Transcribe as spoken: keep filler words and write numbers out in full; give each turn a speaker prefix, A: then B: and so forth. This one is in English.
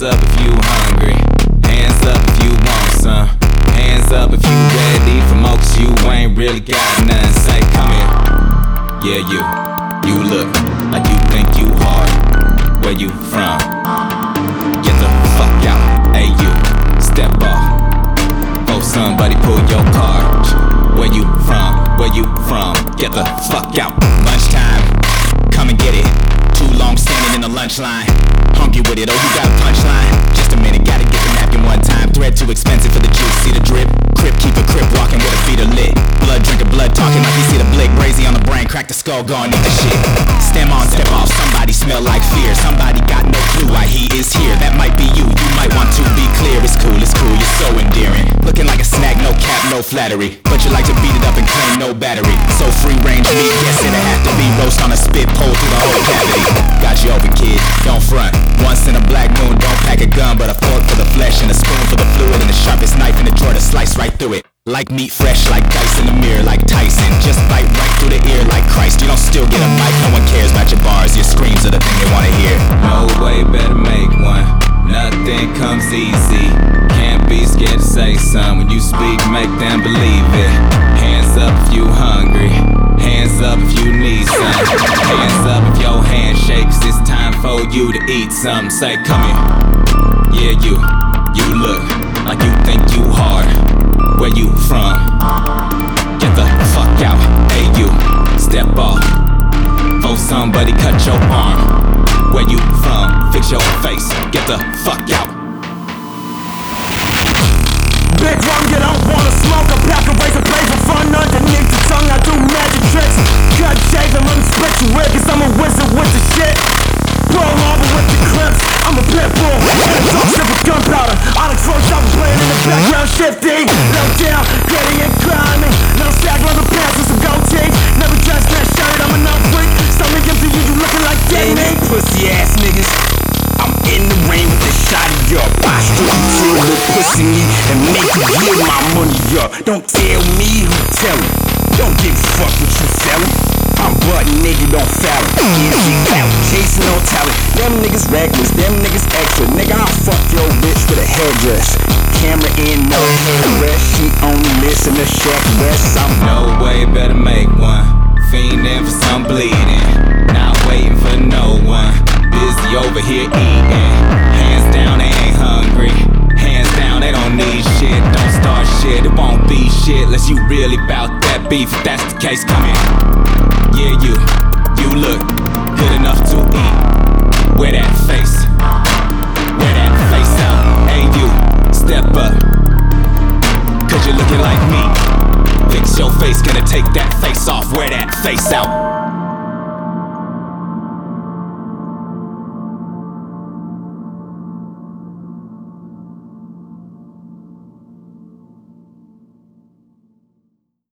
A: Hands up if you hungry. Hands up if you want some. Hands up if you ready for more, cause you ain't really got nothing. Say, come here. Yeah, you. You look like you think you hard. Where you from? Get the fuck out. Hey, you. Step off. Oh, somebody pull your card. Where you from? Where you from? Get the fuck out. Lunchtime. Come and get it. Too long standing in the lunch line. Hungry with it. Oh, you got a punchline? Just a minute. Gotta get the napkin one time. Thread too expensive for the juice. See the drip? Crip keep a crip walking with her feet are lit. Blood drinking, blood talking like you see the blick. Brazy on the brain. Crack the skull. Go and eat the shit. Stem on, step off. Somebody smell like fear. Somebody got no clue why he is here. That might be you. You might want to be clear. It's cool. It's cool. You're so endearing. Looking like a snack. No cap. No flattery. But you like to beat it up and claim no battery. So free range meat. Guess it'll have to be roast on a spit pole through the whole cavity. Got you open, kid. Don't front. Once in a black moon. Don't pack a gun, but a fork for the flesh and a spoon for the fluid and the sharpest knife in the drawer to slice right through it. Like meat fresh, like dice in the mirror, like Tyson. Just bite right through the ear like Christ. You don't still get a mic. No one cares about your bars. Your screams are the thing they wanna hear. No way, better make one. Nothing comes easy. Can't be scared to say something. When you speak, make them believe it. Hands up if you hungry. Hands up if you need some. Hands up if your hand shakes. It's time for you to eat something. Say, come here. Yeah, you. You look like you think you hard. Where you from? Get the fuck out. Hey, you. Step off. Oh, somebody cut your arm. Where you from? Fix your face. Get the fuck out.
B: Big rum, you don't wanna smoke. A pack of razor blades for fun. Underneath the tongue, I do magic tricks. Cut, shave, and let me split you with. Cause I'm a wizard with the shit. Blow over with the clips. I'm a pit bull. And a dog shit with gunpowder. Onyx Roach, I'm playing in the background. Shifty. No down, gritty and grimy. No sag leather pants with some gold teeth. Never dressed that shirt, I'm a no freak. Stomach empty, you, you looking like dead meat.
C: Pussy ass niggas. I'm in the rain with a shot of your posture. You chill with pussy me and make you give my money up. Don't tell me who tellin'. Don't give a fuck what you sellin'. I'm butt nigga, don't foul it. Yeah, she out, chasing no talent. Them niggas reckless, them niggas extra. Nigga, I'll fuck your bitch with a headdress. Camera in, no headrest. She only listen to Shaq West. I'm
A: no way, better make one. Fiending for some bleeding. Not waiting for no one. Busy over here eating. Hands down, they ain't hungry. Hands down, they don't need shit. Don't start shit, it won't be shit unless you really bout that beef. If that's the case, come in. Yeah, you, you look good enough to eat. Wear that face, wear that face out. Hey, you, step up, cause you're looking like me. Fix your face, gonna take that face off. Wear that face out.